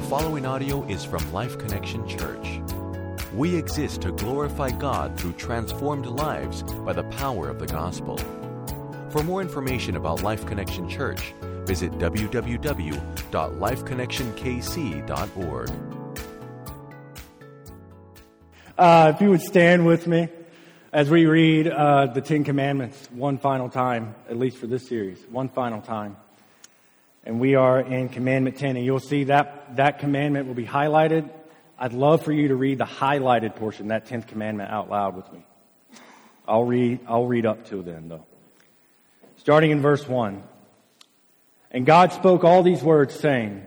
following audio is from Life Connection Church. We exist to glorify God through transformed lives by the power of the gospel. For more information about Life Connection Church, visit www.lifeconnectionkc.org. If you would stand with me as we read the Ten Commandments one final time, at least for this series, one final time. And we are in Commandment 10, and you'll see that commandment will be highlighted. I'd love for you to read the highlighted portion, that 10th commandment, out loud with me. I'll read up to then, though. Starting in verse 1. And God spoke all these words, saying,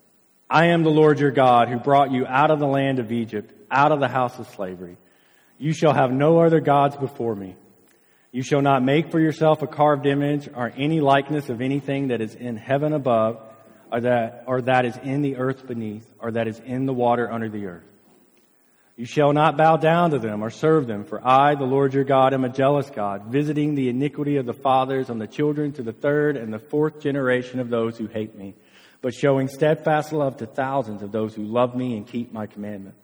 I am the Lord your God, who brought you out of the land of Egypt, out of the house of slavery. You shall have no other gods before me. You shall not make for yourself a carved image or any likeness of anything that is in heaven above, or that is in the earth beneath, or that is in the water under the earth. You shall not bow down to them or serve them, for I, the Lord your God, am a jealous God, visiting the iniquity of the fathers on the children to the third and the fourth generation of those who hate me, but showing steadfast love to thousands of those who love me and keep my commandments.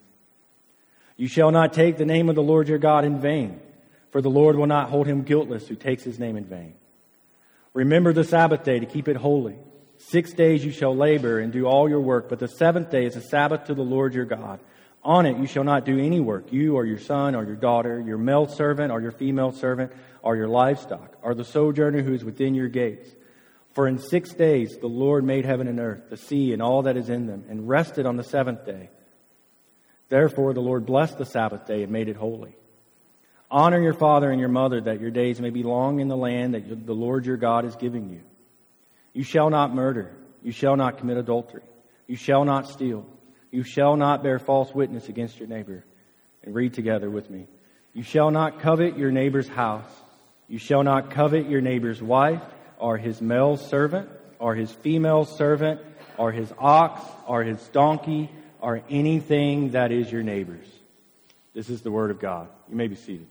You shall not take the name of the Lord your God in vain, for the Lord will not hold him guiltless who takes his name in vain. Remember the Sabbath day to keep it holy. 6 days you shall labor and do all your work, but the seventh day is a Sabbath to the Lord your God. On it you shall not do any work, you or your son or your daughter, your male servant or your female servant, or your livestock, or the sojourner who is within your gates. For in 6 days the Lord made heaven and earth, the sea and all that is in them, and rested on the seventh day. Therefore the Lord blessed the Sabbath day and made it holy. Honor your father and your mother, that your days may be long in the land that the Lord your God is giving you. You shall not murder. You shall not commit adultery. You shall not steal. You shall not bear false witness against your neighbor. And read together with me. You shall not covet your neighbor's house. You shall not covet your neighbor's wife, or his male servant, or his female servant, or his ox, or his donkey, or anything that is your neighbor's. This is the word of God. You may be seated.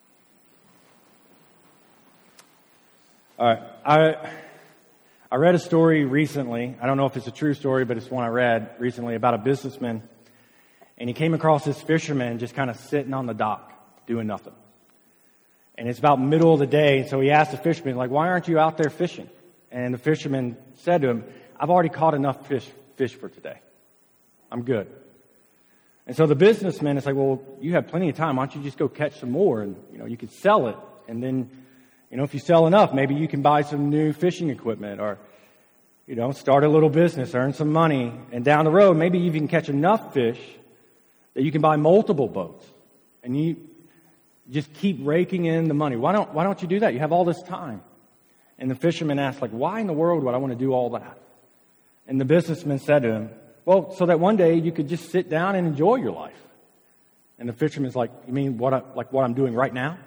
All right. I read a story recently. I don't know if it's a true story, but it's one I read recently about a businessman. And he came across this fisherman just kind of sitting on the dock doing nothing. And it's about middle of the day. So he asked the fisherman, like, why aren't you out there fishing? And the fisherman said to him, I've already caught enough fish for today. I'm good. And so the businessman is like, well, you have plenty of time. Why don't you just go catch some more? And, you could sell it. And then, if you sell enough, maybe you can buy some new fishing equipment or, start a little business, earn some money. And down the road, maybe you can catch enough fish that you can buy multiple boats. And you just keep raking in the money. Why don't you do that? You have all this time. And the fisherman asked, why in the world would I want to do all that? And the businessman said to him, well, so that one day you could just sit down and enjoy your life. And the fisherman's like, you mean what I'm doing right now?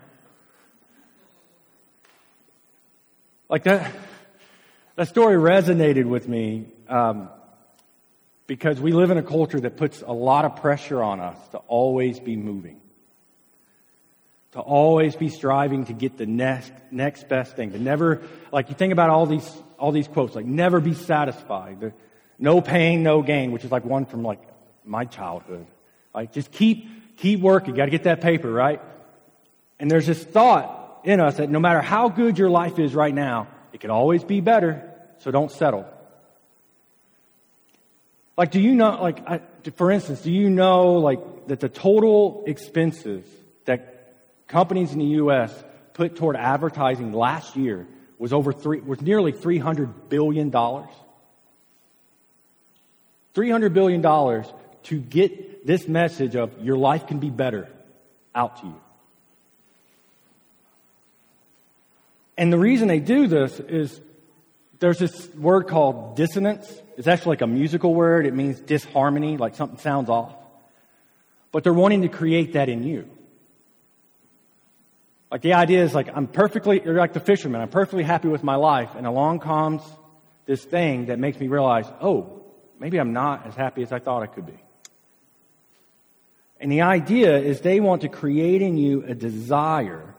Like that story resonated with me because we live in a culture that puts a lot of pressure on us to always be moving, to always be striving to get the next best thing, to never, you think about all these quotes, never be satisfied, no pain, no gain, which is one from my childhood. Just keep working, got to get that paper, right? And there's this thought in us that no matter how good your life is right now, it could always be better, so don't settle. Do you know, for instance, do you know, that the total expenses that companies in the U.S. put toward advertising last year was nearly $300 billion? $300 billion to get this message of your life can be better out to you. And the reason they do this is there's this word called dissonance. It's actually a musical word. It means disharmony, something sounds off. But they're wanting to create that in you. The idea is you're like the fisherman. I'm perfectly happy with my life. And along comes this thing that makes me realize, oh, maybe I'm not as happy as I thought I could be. And the idea is they want to create in you a desire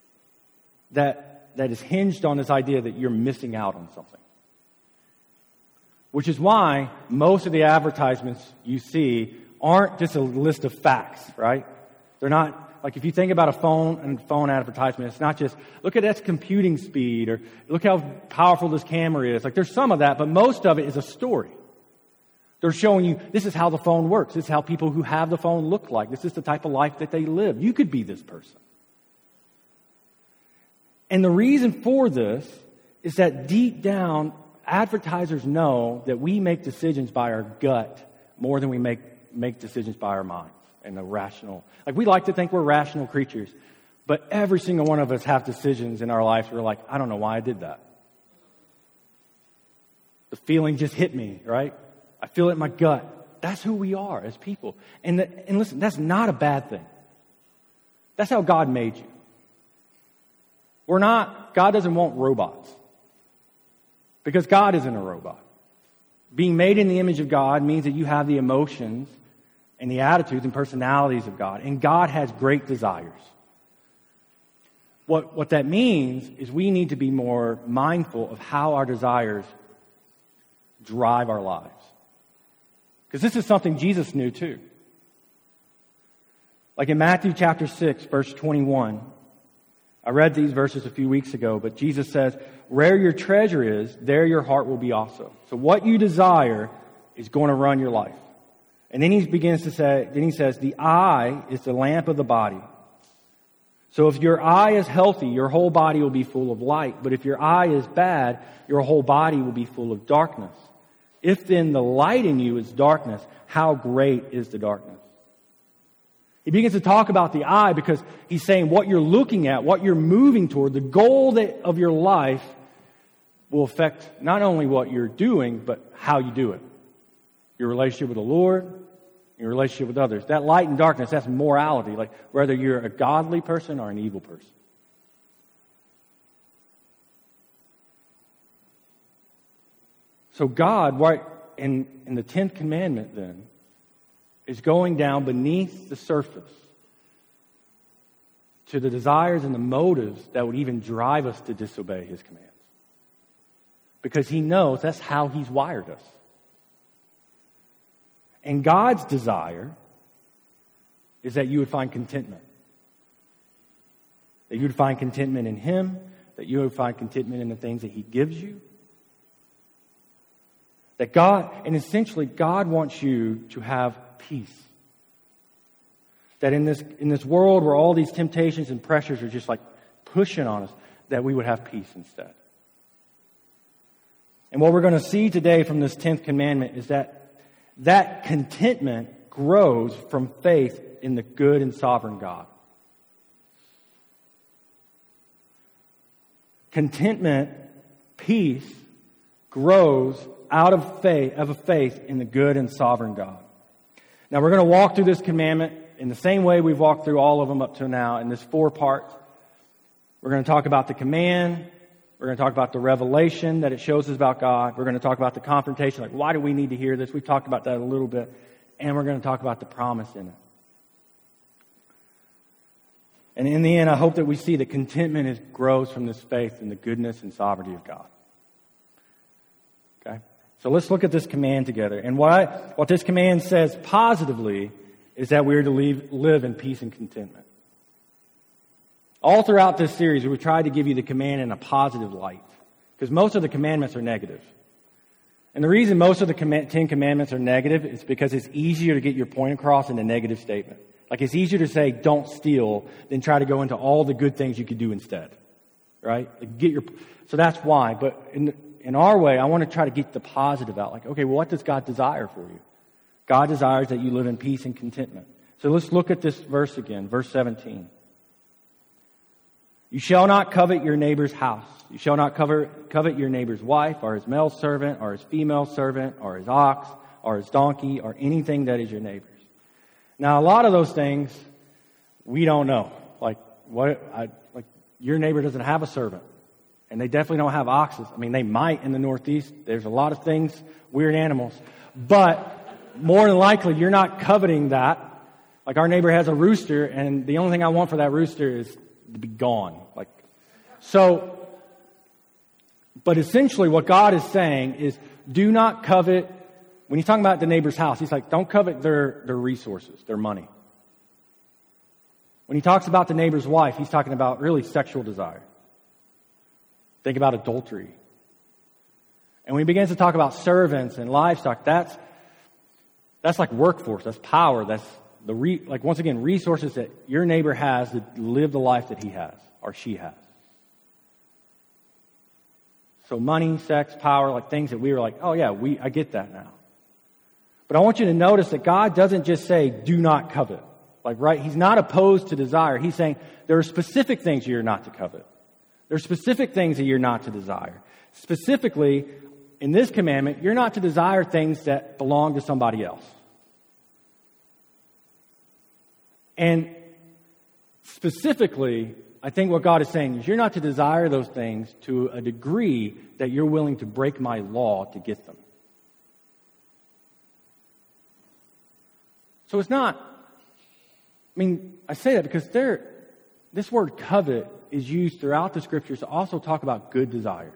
that is hinged on this idea that you're missing out on something. Which is why most of the advertisements you see aren't just a list of facts, right? They're not, like if you think about a phone and phone advertisement, it's not just, look at its computing speed or look how powerful this camera is. Like there's some of that, but most of it is a story. They're showing you, this is how the phone works. This is how people who have the phone look like. This is the type of life that they live. You could be this person. And the reason for this is that deep down, advertisers know that we make decisions by our gut more than we make decisions by our minds and the rational. Like we like to think we're rational creatures, but every single one of us have decisions in our lives where we're like, I don't know why I did that. The feeling just hit me, right? I feel it in my gut. That's who we are as people. And listen, that's not a bad thing. That's how God made you. God doesn't want robots. Because God isn't a robot. Being made in the image of God means that you have the emotions and the attitudes and personalities of God. And God has great desires. What that means is we need to be more mindful of how our desires drive our lives. Because this is something Jesus knew too. Like in Matthew chapter 6, verse 21. I read these verses a few weeks ago, but Jesus says, where your treasure is, there your heart will be also. So what you desire is going to run your life. And then he says, the eye is the lamp of the body. So if your eye is healthy, your whole body will be full of light. But if your eye is bad, your whole body will be full of darkness. If then the light in you is darkness, how great is the darkness? He begins to talk about the eye because he's saying what you're looking at, what you're moving toward, the goal of your life will affect not only what you're doing, but how you do it. Your relationship with the Lord, your relationship with others. That light and darkness, that's morality. Like whether you're a godly person or an evil person. So God, right in the 10th commandment then, is going down beneath the surface to the desires and the motives that would even drive us to disobey His commands. Because He knows that's how He's wired us. And God's desire is that you would find contentment. That you would find contentment in Him, that you would find contentment in the things that He gives you. That God, and essentially God wants you to have peace. That in this world where all these temptations and pressures are just like pushing on us, that we would have peace instead. And what we're going to see today from this 10th commandment is that contentment grows from faith in the good and sovereign God. Contentment, peace, grows out of faith in the good and sovereign God. Now we're going to walk through this commandment in the same way we've walked through all of them up to now in this 4 parts. We're going to talk about the command. We're going to talk about the revelation that it shows us about God. We're going to talk about the confrontation, like why do we need to hear this? We've talked about that a little bit. And we're going to talk about the promise in it. And in the end, I hope that we see that contentment grows from this faith in the goodness and sovereignty of God. Okay? So let's look at this command together. And what this command says positively is that we are to live in peace and contentment. All throughout this series, we tried to give you the command in a positive light. Because most of the commandments are negative. And the reason most of the 10 commandments are negative is because it's easier to get your point across in a negative statement. Like it's easier to say, don't steal, than try to go into all the good things you could do instead. Right? So that's why. But in our way, I want to try to get the positive out. Like, okay, well, what does God desire for you? God desires that you live in peace and contentment. So let's look at this verse again, verse 17. You shall not covet your neighbor's house. You shall not covet your neighbor's wife, or his male servant, or his female servant, or his ox, or his donkey, or anything that is your neighbor's. Now, a lot of those things we don't know. Like your neighbor doesn't have a servant, and they definitely don't have oxes. I mean, they might in the Northeast. There's a lot of things, weird animals, but more than likely, you're not coveting that. Like our neighbor has a rooster, and the only thing I want for that rooster is to be gone. But essentially what God is saying is, do not covet. When he's talking about the neighbor's house, he's like, don't covet their resources, their money. When he talks about the neighbor's wife, he's talking about really sexual desire. Think about adultery. And when he begins to talk about servants and livestock, that's like workforce, that's power, that's once again, resources that your neighbor has to live the life that he has or she has. So money, sex, power, like things that we were like, oh yeah, I get that now. But I want you to notice that God doesn't just say, do not covet. He's not opposed to desire. He's saying there are specific things you're not to covet. There are specific things that you're not to desire. Specifically, in this commandment, you're not to desire things that belong to somebody else. And specifically, I think what God is saying is you're not to desire those things to a degree that you're willing to break my law to get them. So it's not, I say that because this word covet is used throughout the scriptures to also talk about good desires.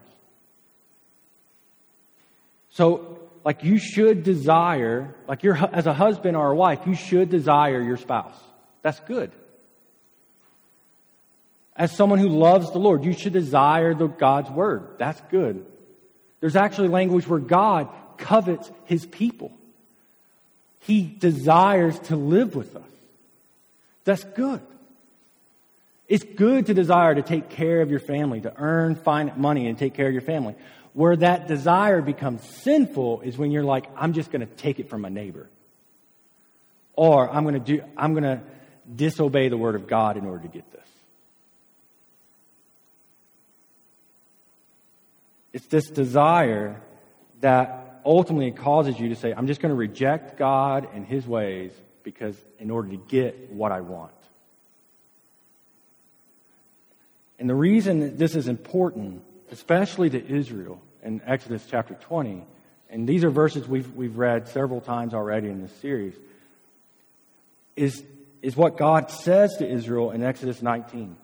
So, you should desire, as a husband or a wife, you should desire your spouse. That's good. As someone who loves the Lord, you should desire God's word. That's good. There's actually language where God covets his people. He desires to live with us. That's good. It's good to desire to take care of your family, to earn, find money and take care of your family. Where that desire becomes sinful is when you're like, I'm just going to take it from my neighbor. Or I'm going to disobey the word of God in order to get this. It's this desire that ultimately causes you to say, I'm just going to reject God and his ways because in order to get what I want. And the reason that this is important, especially to Israel in Exodus chapter 20, and these are verses we've read several times already in this series, is what God says to Israel in Exodus 19.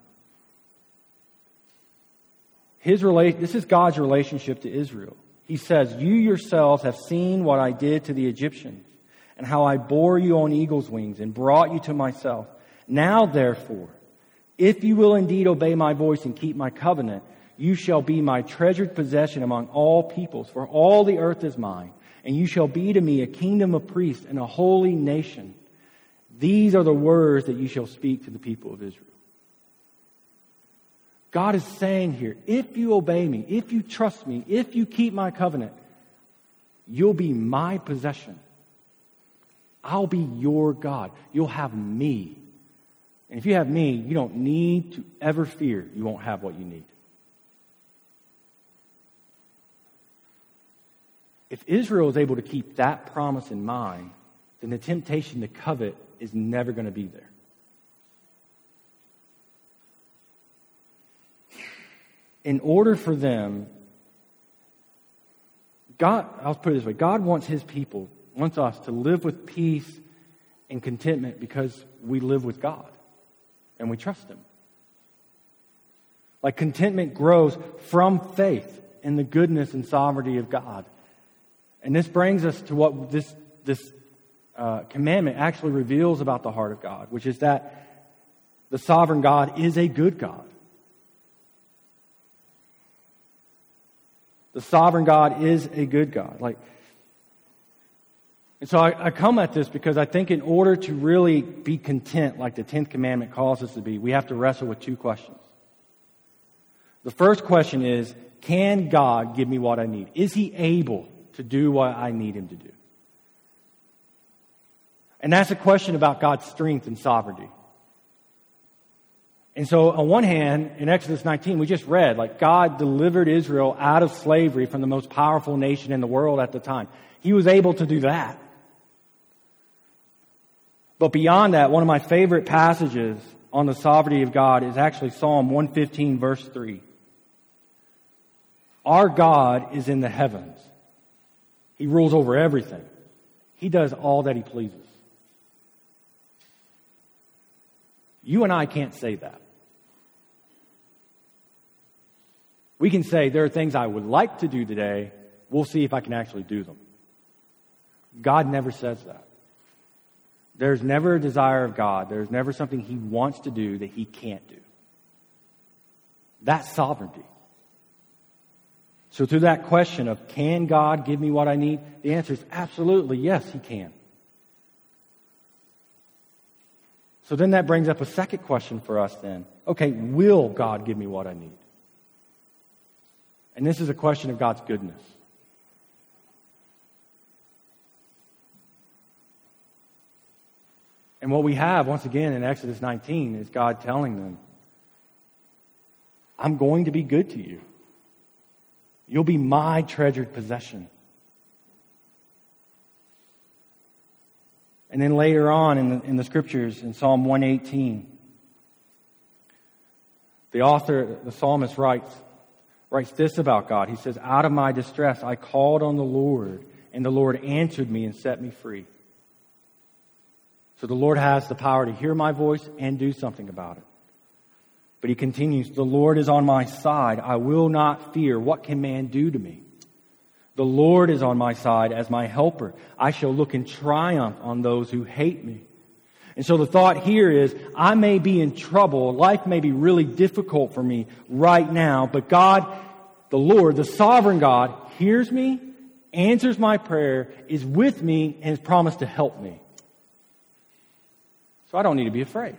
This is God's relationship to Israel. He says, you yourselves have seen what I did to the Egyptians and how I bore you on eagle's wings and brought you to myself. Now, therefore, if you will indeed obey my voice and keep my covenant, you shall be my treasured possession among all peoples, for all the earth is mine, and you shall be to me a kingdom of priests and a holy nation. These are the words that you shall speak to the people of Israel. God is saying here, if you obey me, if you trust me, if you keep my covenant, you'll be my possession. I'll be your God. You'll have me. And if you have me, you don't need to ever fear you won't have what you need. If Israel is able to keep that promise in mind, then the temptation to covet is never going to be there. In order for them, I'll put it this way, God wants his people, wants us to live with peace and contentment because we live with God and we trust him. Contentment grows from faith in the goodness and sovereignty of God. And this brings us to what this commandment actually reveals about the heart of God, which is that the sovereign God is a good God. The sovereign God is a good God. And so I come at this because I think in order to really be content, like the 10th commandment calls us to be, we have to wrestle with two questions. The first question is, can God give me what I need? Is he able to do what I need him to do? And that's a question about God's strength and sovereignty. And so on one hand, in Exodus 19, we just read, God delivered Israel out of slavery from the most powerful nation in the world at the time. He was able to do that. But beyond that, one of my favorite passages on the sovereignty of God is actually Psalm 115, verse 3. Our God is in the heavens. He rules over everything. He does all that he pleases. You and I can't say that. We can say, there are things I would like to do today. We'll see if I can actually do them. God never says that. There's never a desire of God. There's never something He wants to do that He can't do. That's sovereignty. So to that question of, can God give me what I need? The answer is absolutely yes, He can. So then that brings up a second question for us then. Okay, will God give me what I need? And this is a question of God's goodness. And what we have, once again, in Exodus 19 is God telling them, I'm going to be good to you. You'll be my treasured possession. And then later on in the scriptures, in Psalm 118, the psalmist writes this about God. He says, out of my distress I called on the Lord, and the Lord answered me and set me free. So the Lord has the power to hear my voice and do something about it. But He continues, the Lord is on my side. I will not fear. What can man do to me? The Lord is on my side as my helper. I shall look in triumph on those who hate me. And so the thought here is, I may be in trouble. Life may be really difficult for me right now. But God, the Lord, the sovereign God, hears me, answers my prayer, is with me, and has promised to help me. So I don't need to be afraid.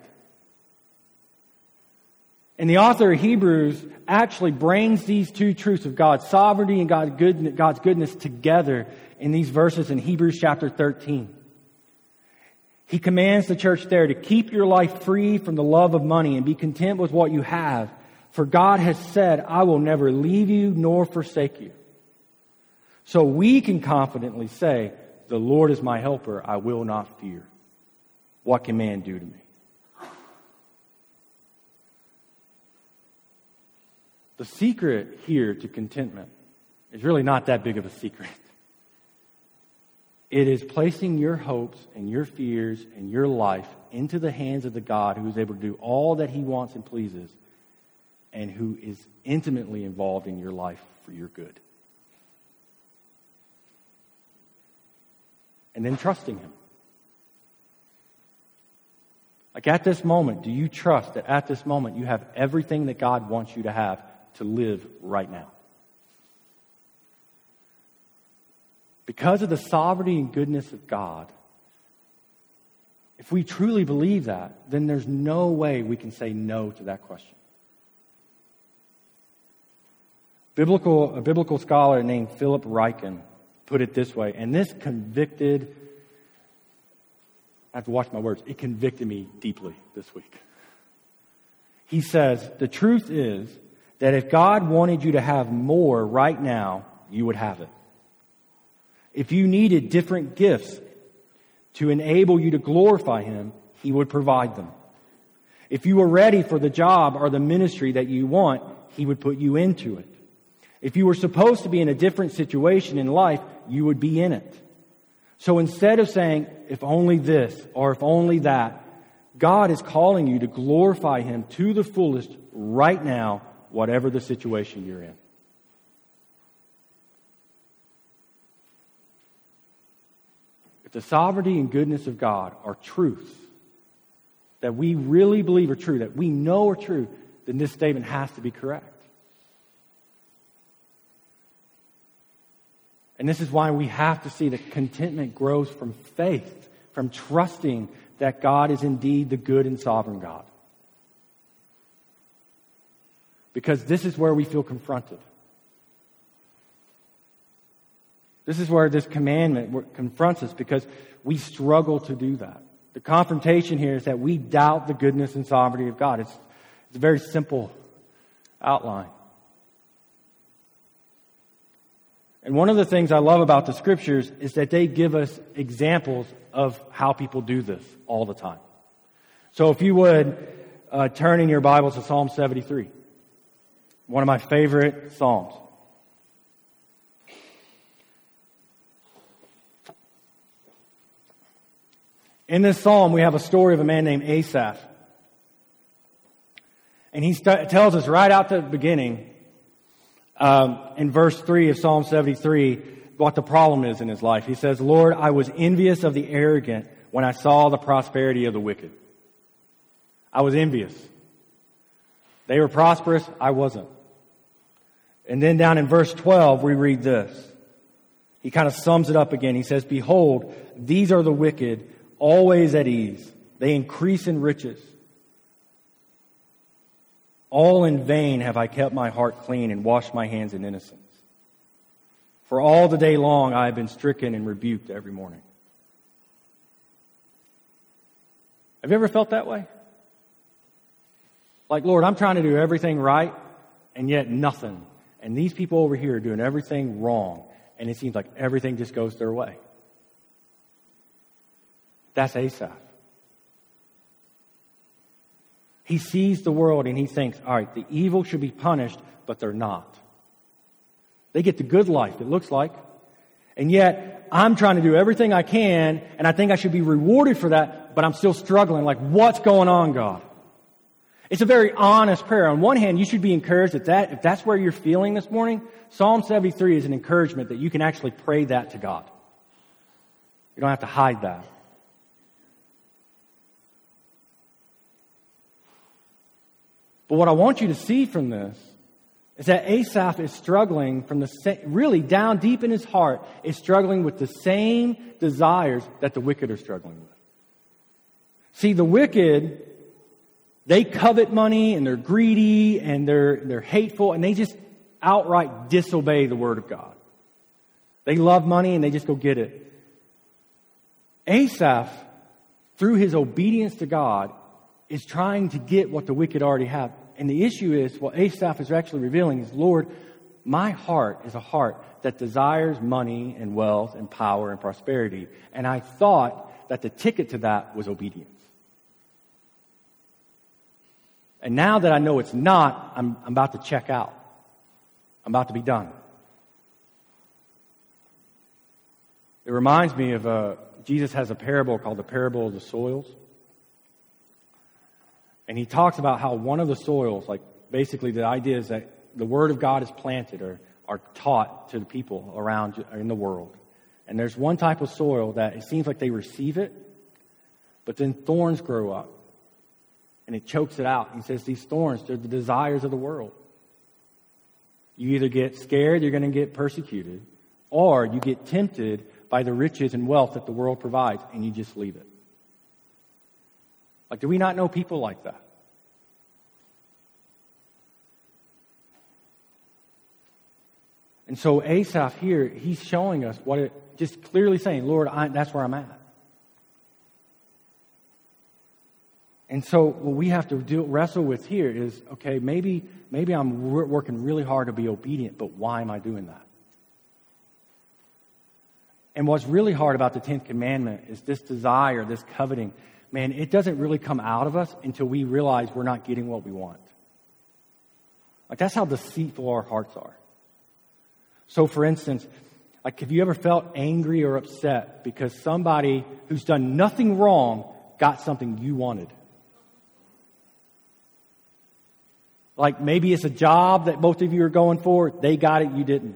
And the author of Hebrews actually brings these two truths of God's sovereignty and God's goodness together in these verses in Hebrews chapter 13. He commands the church there to keep your life free from the love of money and be content with what you have. For God has said, I will never leave you nor forsake you. So we can confidently say, the Lord is my helper, I will not fear. What can man do to me? The secret here to contentment is really not that big of a secret. It is placing your hopes and your fears and your life into the hands of the God who is able to do all that He wants and pleases, and who is intimately involved in your life for your good. And then trusting Him. Like at this moment, do you trust that at this moment you have everything that God wants you to have to live right now? Because of the sovereignty and goodness of God, if we truly believe that, then there's no way we can say no to that question. A biblical scholar named Philip Ryken put it this way, and this convicted, I have to watch my words, it convicted me deeply this week. He says, the truth is that if God wanted you to have more right now, you would have it. If you needed different gifts to enable you to glorify Him, He would provide them. If you were ready for the job or the ministry that you want, He would put you into it. If you were supposed to be in a different situation in life, you would be in it. So instead of saying, if only this or if only that, God is calling you to glorify Him to the fullest right now, whatever the situation you're in. If the sovereignty and goodness of God are truths that we really believe are true, that we know are true, then this statement has to be correct. And this is why we have to see that contentment grows from faith, from trusting that God is indeed the good and sovereign God. Because this is where we feel confronted. This is where this commandment confronts us, because we struggle to do that. The confrontation here is that we doubt the goodness and sovereignty of God. It's a very simple outline. And one of the things I love about the Scriptures is that they give us examples of how people do this all the time. So if you would turn in your Bibles to Psalm 73, one of my favorite Psalms. In this Psalm, we have a story of a man named Asaph. And he tells us right out the beginning In verse 3 of Psalm 73, what the problem is in his life. He says, Lord, I was envious of the arrogant when I saw the prosperity of the wicked. I was envious. They were prosperous. I wasn't. And then down in verse 12, we read this. He kind of sums it up again. He says, behold, these are the wicked, always at ease. They increase in riches. All in vain have I kept my heart clean and washed my hands in innocence. For all the day long I have been stricken and rebuked every morning. Have you ever felt that way? Like, Lord, I'm trying to do everything right, and yet nothing. And these people over here are doing everything wrong, and it seems like everything just goes their way. That's Asaph. He sees the world and he thinks, all right, the evil should be punished, but they're not. They get the good life, it looks like. And yet, I'm trying to do everything I can, and I think I should be rewarded for that, but I'm still struggling. Like, what's going on, God? It's a very honest prayer. On one hand, you should be encouraged that if that's where you're feeling this morning, Psalm 73 is an encouragement that you can actually pray that to God. You don't have to hide that. But what I want you to see from this is that Asaph is struggling from really down deep in his heart, is struggling with the same desires that the wicked are struggling with. See, the wicked, they covet money and they're greedy and they're hateful and they just outright disobey the word of God. They love money and they just go get it. Asaph, through his obedience to God, is trying to get what the wicked already have. And the issue is, what Asaph is actually revealing is, Lord, my heart is a heart that desires money and wealth and power and prosperity. And I thought that the ticket to that was obedience. And now that I know it's not, I'm about to check out. I'm about to be done. It reminds me of, Jesus has a parable called the parable of the soils. And he talks about how one of the soils, like basically the idea is that the word of God is planted or are taught to the people around in the world. And there's one type of soil that it seems like they receive it, but then thorns grow up. And it chokes it out. He says these thorns, they're the desires of the world. You either get scared, you're going to get persecuted, or you get tempted by the riches and wealth that the world provides, and you just leave it. Like, do we not know people like that? And so Asaph here, he's showing us just clearly saying, Lord, that's where I'm at. And so what we have to wrestle with here is, okay, maybe I'm working really hard to be obedient, but why am I doing that? And what's really hard about the 10th commandment is this desire, this coveting. Man, it doesn't really come out of us until we realize we're not getting what we want. Like, that's how deceitful our hearts are. So, for instance, like, have you ever felt angry or upset because somebody who's done nothing wrong got something you wanted? Like, maybe it's a job that both of you are going for. They got it, you didn't.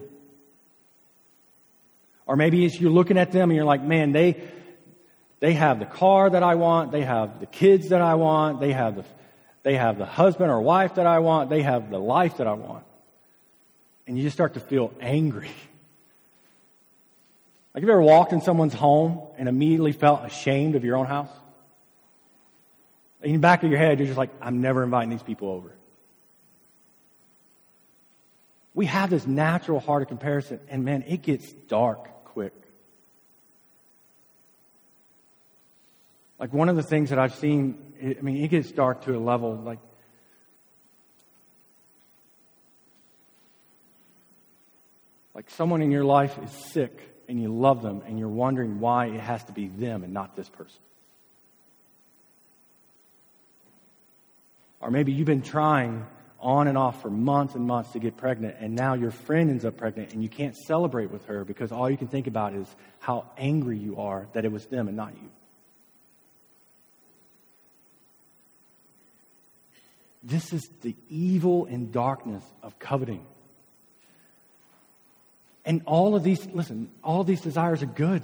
Or maybe it's you're looking at them and you're like, man, they have the car that I want. They have the kids that I want. They have the husband or wife that I want. They have the life that I want. And you just start to feel angry. Like, have you ever walked in someone's home and immediately felt ashamed of your own house? In the back of your head, you're just like, I'm never inviting these people over. We have this natural heart of comparison, and man, it gets dark quick. Like, one of the things that I've seen, it gets dark to a level like someone in your life is sick and you love them and you're wondering why it has to be them and not this person. Or maybe you've been trying on and off for months and months to get pregnant, and now your friend ends up pregnant and you can't celebrate with her because all you can think about is how angry you are that it was them and not you. This is the evil and darkness of coveting. And all of these desires are good.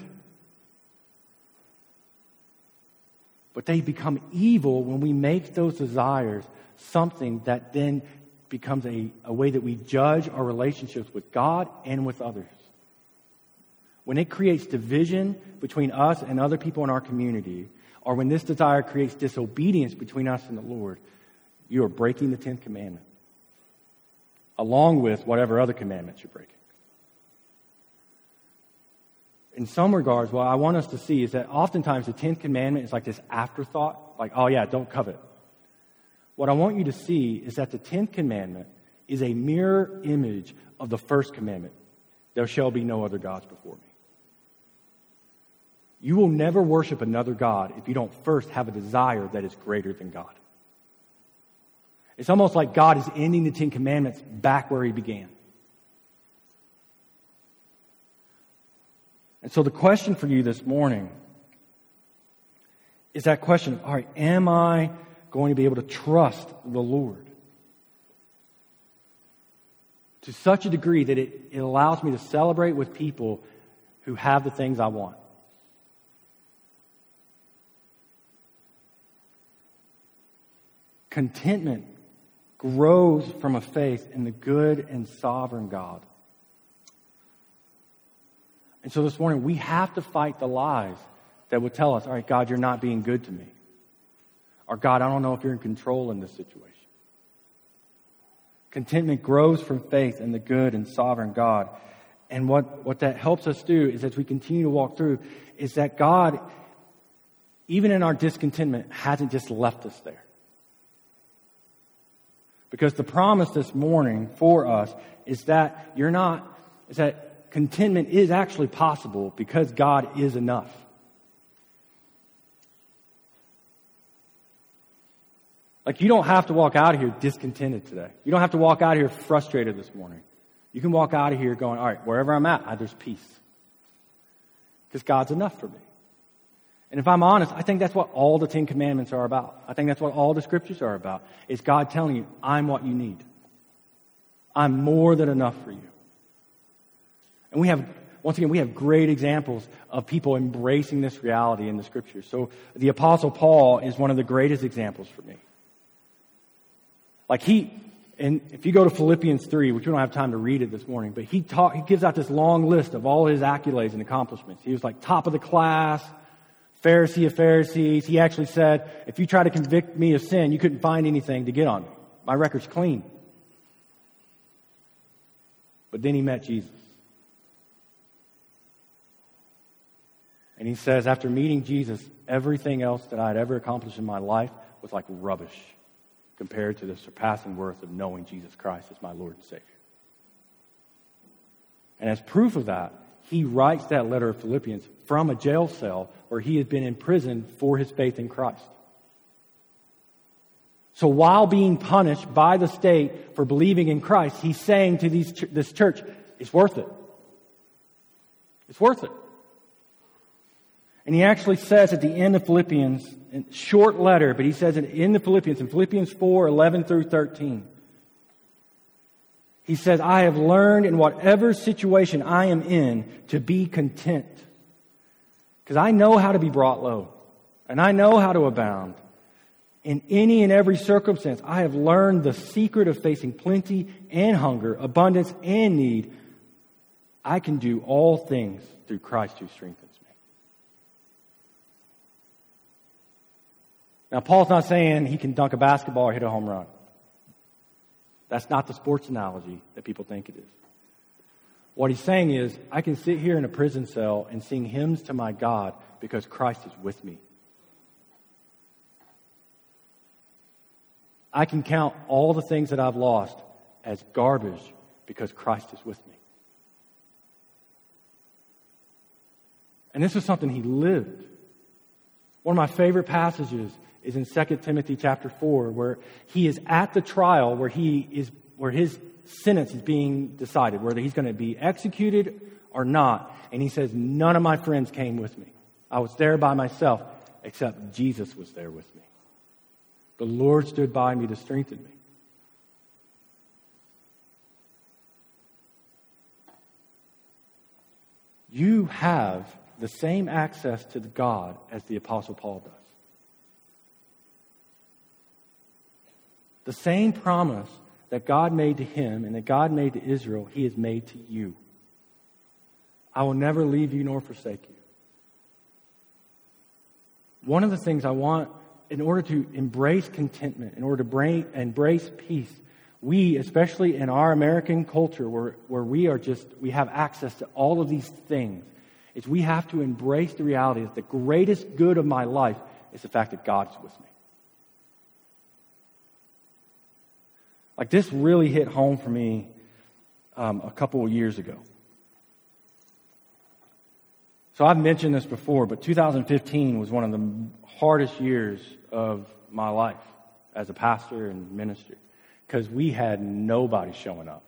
But they become evil when we make those desires something that then becomes a way that we judge our relationships with God and with others. When it creates division between us and other people in our community, or when this desire creates disobedience between us and the Lord, you are breaking the 10th commandment, along with whatever other commandments you're breaking. In some regards, what I want us to see is that oftentimes the 10th commandment is like this afterthought, like, oh yeah, don't covet. What I want you to see is that the 10th commandment is a mirror image of the first commandment. There shall be no other gods before me. You will never worship another God if you don't first have a desire that is greater than God. It's almost like God is ending the 10 commandments back where He began. And so the question for you this morning is that question, all right, am I going to be able to trust the Lord to such a degree that it allows me to celebrate with people who have the things I want? Contentment grows from a faith in the good and sovereign God. And so this morning, we have to fight the lies that would tell us, all right, God, you're not being good to me. Or God, I don't know if you're in control in this situation. Contentment grows from faith in the good and sovereign God. And what that helps us do is, as we continue to walk through, is that God, even in our discontentment, hasn't just left us there. Because the promise this morning for us is that contentment is actually possible because God is enough. Like, you don't have to walk out of here discontented today. You don't have to walk out of here frustrated this morning. You can walk out of here going, all right, wherever I'm at, there's peace. Because God's enough for me. And if I'm honest, I think that's what all the 10 commandments are about. I think that's what all the scriptures are about. It's God telling you, I'm what you need. I'm more than enough for you. And we have great examples of people embracing this reality in the scriptures. So the Apostle Paul is one of the greatest examples for me. And if you go to Philippians 3, which we don't have time to read it this morning, but he gives out this long list of all his accolades and accomplishments. He was like top of the class, Pharisee of Pharisees. He actually said, if you try to convict me of sin, you couldn't find anything to get on me. My record's clean. But then he met Jesus. And he says, after meeting Jesus, everything else that I'd ever accomplished in my life was like rubbish compared to the surpassing worth of knowing Jesus Christ as my Lord and Savior. And as proof of that, he writes that letter of Philippians from a jail cell where he had been imprisoned for his faith in Christ. So while being punished by the state for believing in Christ, he's saying to this church, it's worth it. It's worth it. And he actually says at the end of Philippians, a short letter, but he says it in the Philippians, in Philippians 4, 11 through 13. He says, I have learned in whatever situation I am in to be content. Because I know how to be brought low. And I know how to abound. In any and every circumstance, I have learned the secret of facing plenty and hunger, abundance and need. I can do all things through Christ who strengthens me. Now, Paul's not saying he can dunk a basketball or hit a home run. That's not the sports analogy that people think it is. What he's saying is, I can sit here in a prison cell and sing hymns to my God because Christ is with me. I can count all the things that I've lost as garbage because Christ is with me. And this is something he lived. One of my favorite passages is in 2 Timothy chapter 4, where he is at the trial where his sentence is being decided, whether he's going to be executed or not. And he says, none of my friends came with me. I was there by myself, except Jesus was there with me. The Lord stood by me to strengthen me. you have the same access to God as the Apostle Paul does. The same promise that God made to him and that God made to Israel, he has made to you. I will never leave you nor forsake you. One of the things I want, in order to embrace contentment, in order to embrace peace, we, especially in our American culture where we have access to all of these things, is we have to embrace the reality that the greatest good of my life is the fact that God is with me. Like, this really hit home for me a couple of years ago. So I've mentioned this before, but 2015 was one of the hardest years of my life as a pastor and ministry, because we had nobody showing up.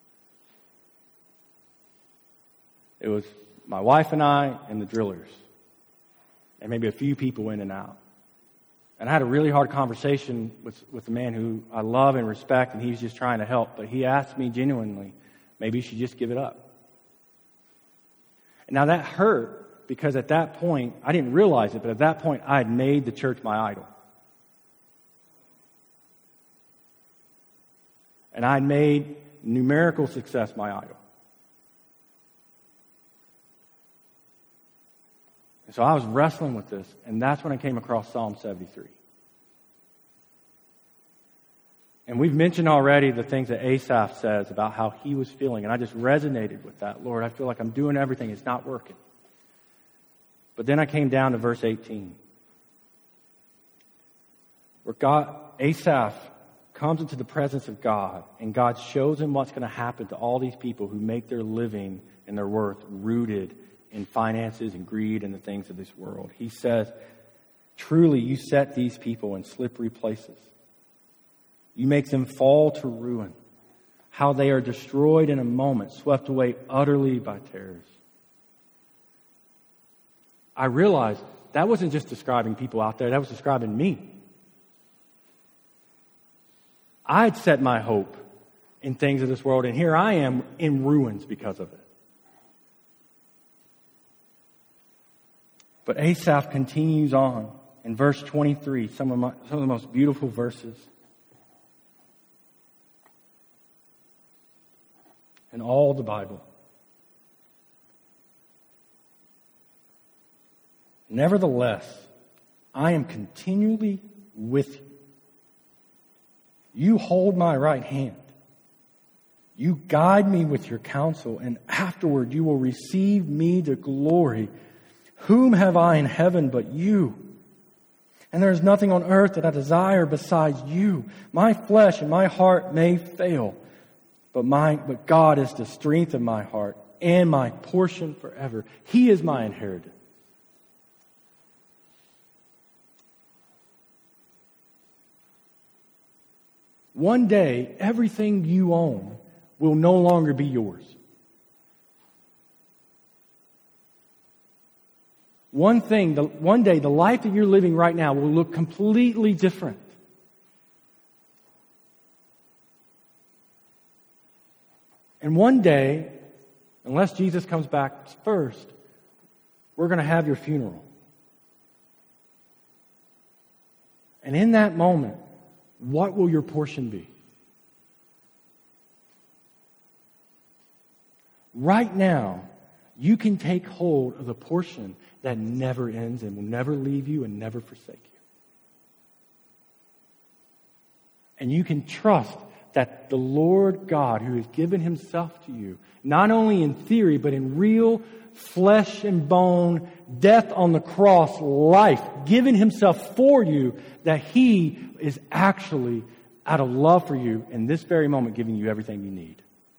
It was my wife and I and the drillers, and maybe a few people in and out. And I had a really hard conversation with a man who I love and respect, and he was just trying to help. But he asked me genuinely, maybe you should just give it up. And now that hurt, because at that point, I didn't realize it, but at that point, I had made the church my idol. And I had made numerical success my idol. So I was wrestling with this, and that's when I came across Psalm 73. And we've mentioned already the things that Asaph says about how he was feeling, and I just resonated with that. Lord, I feel like I'm doing everything. It's not working. But then I came down to verse 18, where Asaph comes into the presence of God, and God shows him what's going to happen to all these people who make their living and their worth rooted in finances and greed and the things of this world. He says, truly you set these people in slippery places. You make them fall to ruin. How they are destroyed in a moment, swept away utterly by terrors. I realized that wasn't just describing people out there, that was describing me. I had set my hope in things of this world, and here I am in ruins because of it. But Asaph continues on in verse 23, some of the most beautiful verses in all the Bible. Nevertheless, I am continually with you. You hold my right hand. You guide me with your counsel, and afterward you will receive me to glory. Whom have I in heaven but you? And there is nothing on earth that I desire besides you. My flesh and my heart may fail, but God is the strength of my heart and my portion forever. He is my inheritance. One day, everything you own will no longer be yours. One day, the life that you're living right now will look completely different. And one day, unless Jesus comes back first, we're going to have your funeral. And in that moment, what will your portion be? Right now, you can take hold of the portion that never ends and will never leave you and never forsake you. And you can trust that the Lord God, who has given himself to you, not only in theory, but in real flesh and bone, death on the cross, life, given himself for you, that he is actually, out of love for you, in this very moment, giving you everything you need.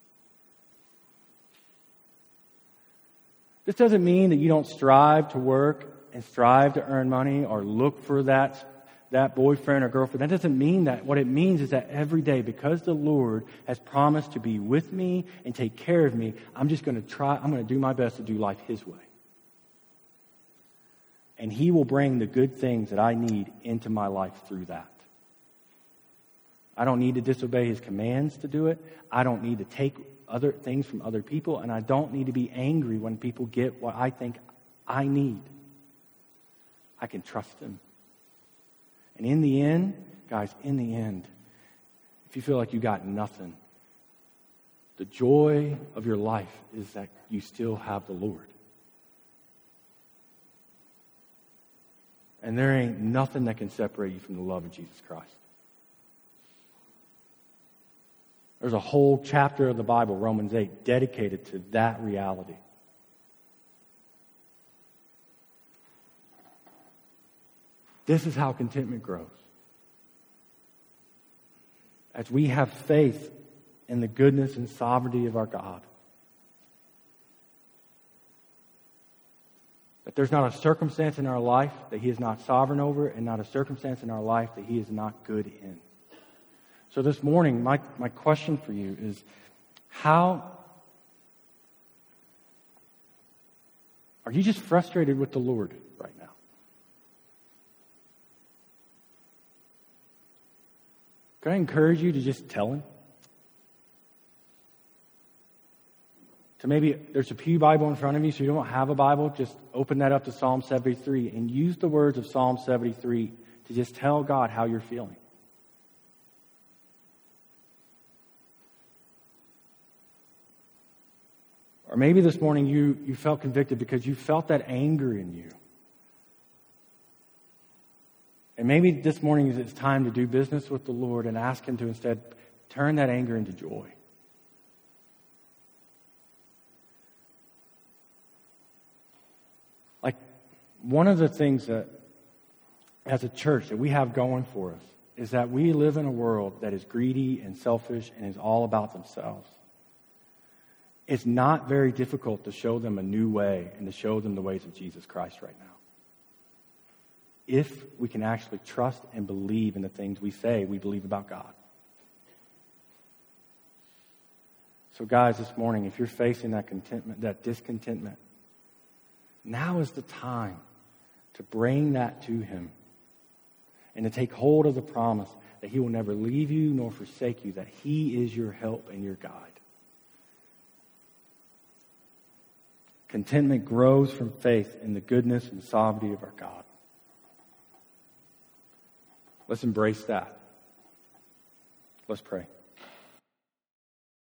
This doesn't mean that you don't strive to work and strive to earn money or look for that boyfriend or girlfriend. That doesn't mean that. What it means is that every day, because the Lord has promised to be with me and take care of me, I'm going to do my best to do life his way. And he will bring the good things that I need into my life through that. I don't need to disobey his commands to do it. I don't need to take other things from other people, and I don't need to be angry when people get what I think I need. I can trust Him. And in the end, guys, in the end, if you feel like you got nothing, the joy of your life is that you still have the Lord. And there ain't nothing that can separate you from the love of Jesus Christ. There's a whole chapter of the Bible, Romans 8, dedicated to that reality. This is how contentment grows. As we have faith in the goodness and sovereignty of our God. That there's not a circumstance in our life that He is not sovereign over, and not a circumstance in our life that He is not good in. So this morning, my question for you is, how are you just frustrated with the Lord right now? Can I encourage you to just tell Him? So maybe there's a pew Bible in front of you, so you don't have a Bible, just open that up to Psalm 73 and use the words of Psalm 73 to just tell God how you're feeling. Or maybe this morning you felt convicted because you felt that anger in you. And maybe this morning it's time to do business with the Lord and ask Him to instead turn that anger into joy. Like, one of the things that, as a church, that we have going for us is that we live in a world that is greedy and selfish and is all about themselves. It's not very difficult to show them a new way and to show them the ways of Jesus Christ right now. If we can actually trust and believe in the things we say we believe about God. So guys, this morning, if you're facing that contentment, that discontentment, now is the time to bring that to Him and to take hold of the promise that He will never leave you nor forsake you, that He is your help and your guide. Contentment grows from faith in the goodness and sovereignty of our God. Let's embrace that. Let's pray.